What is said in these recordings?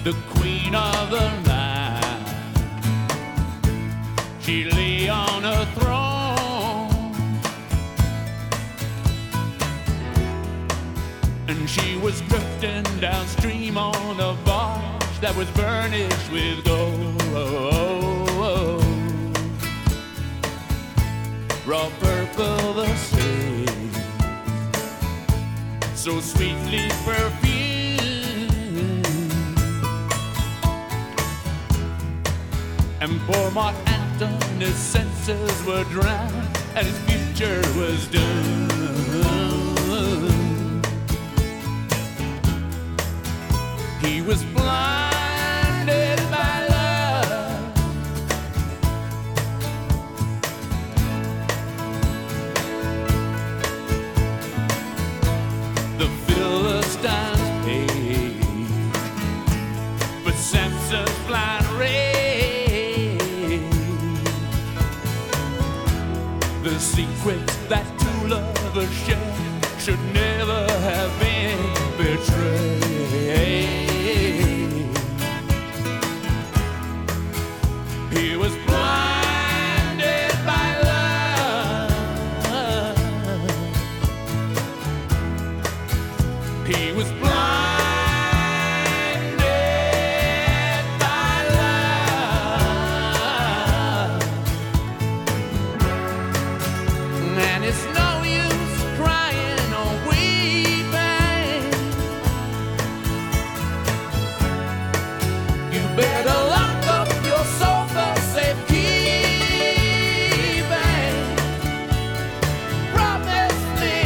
the queen of the night. She lay on a throne, and she was drifting downstream on a barge that was burnished with gold. Raw purple the sea, so sweetly perfumed, and poor Mark Antony's senses were drowned, and his future was doomed. He was blinded by love, the Philistines paid, but Samson's blind rage, the secrets that two lovers shared should never have been betrayed. He was blinded by love. He was blinded by love. And it's no use crying or weeping. You better lock up your soul for safekeeping. Promise me.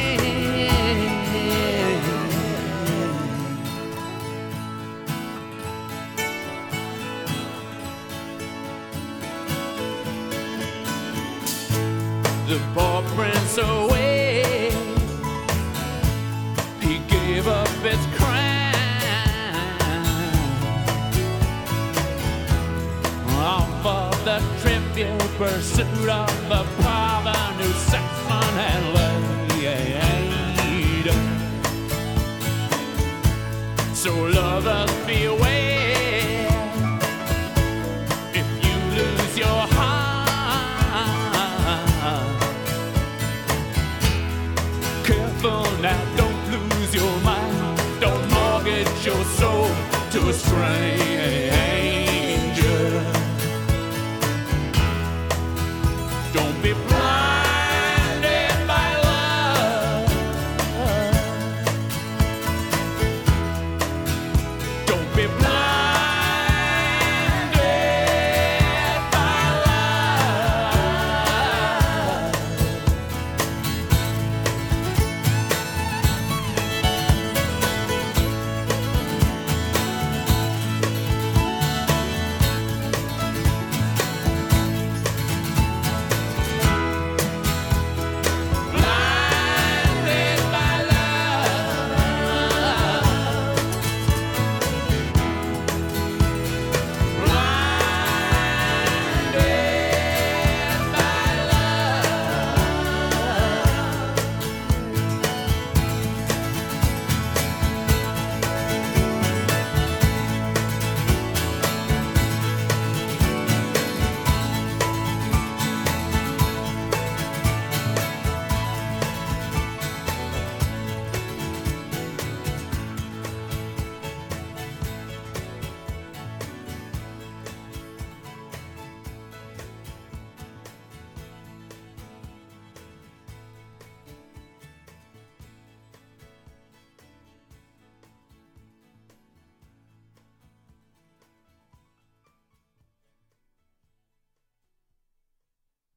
The poor prince away, he gave up his crown, all for the trivial pursuit of a power New Saxon had laid. So lovers beware, if you lose your heart, careful now, don't lose your mind, don't mortgage your soul to a stranger.